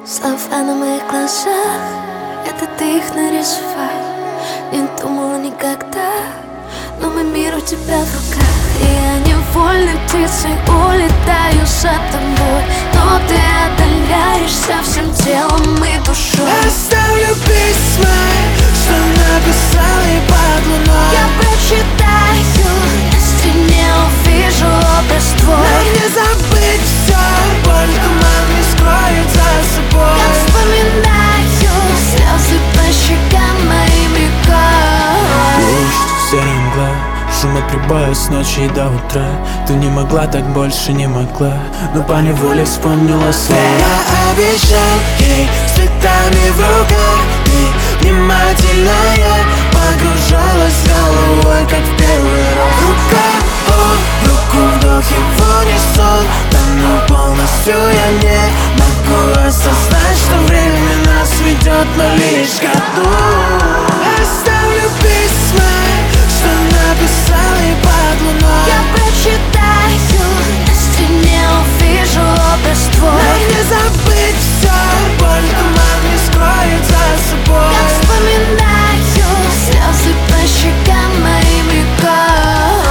Слова на моих глазах, это ты их нарисовал. Не думала никогда, но мой мир у тебя в руках. И я невольной птицей улетаю за тобой, но ты отдаляешься всем телом и душой. Оставлю письма, что написал и под луной. Я прочитаю, на стене увижу образ твой. Нам не забыть все, боль туман не скроет за собой. Я вспоминаю слезы по щекам моим рекой. Дождь, серая мгла, шум от прибоя с ночи до утра. Ты не могла, так больше не могла, но поневоле вспомнила слова. Я обещал ей с цветами в руках. Ты внимательная, погружалась головой, как в первый раз. Рука в руку, вдох его унисон. Но полностью я не могу осознать, что время нас ведет, но лишь к дну. Оставлю письма, что написал и под луной. Я прочитаю, на стене увижу образ твой. Нам не забыть все, боль туман не скроет за собой. Я вспоминаю слезы по щекам моим рекой.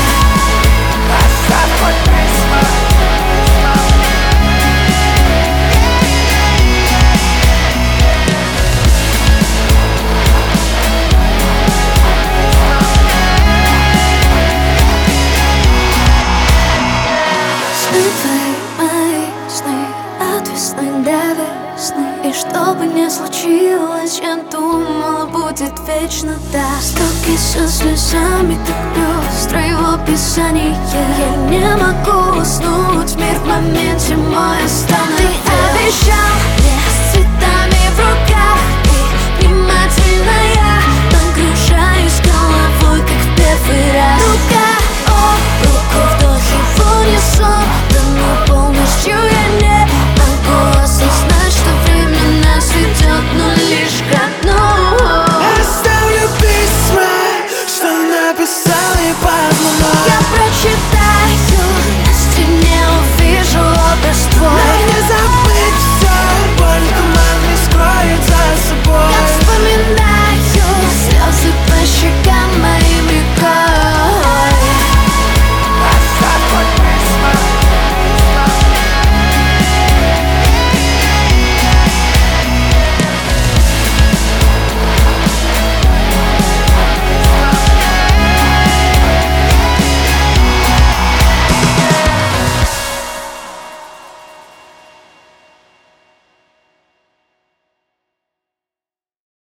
Сны твои, мои сны, от весны до весны. И что бы ни случилось, я думала, будет вечно так. Строки со слезами так пестро его писание. Я не могу уснуть, мир в моменте мой остановить.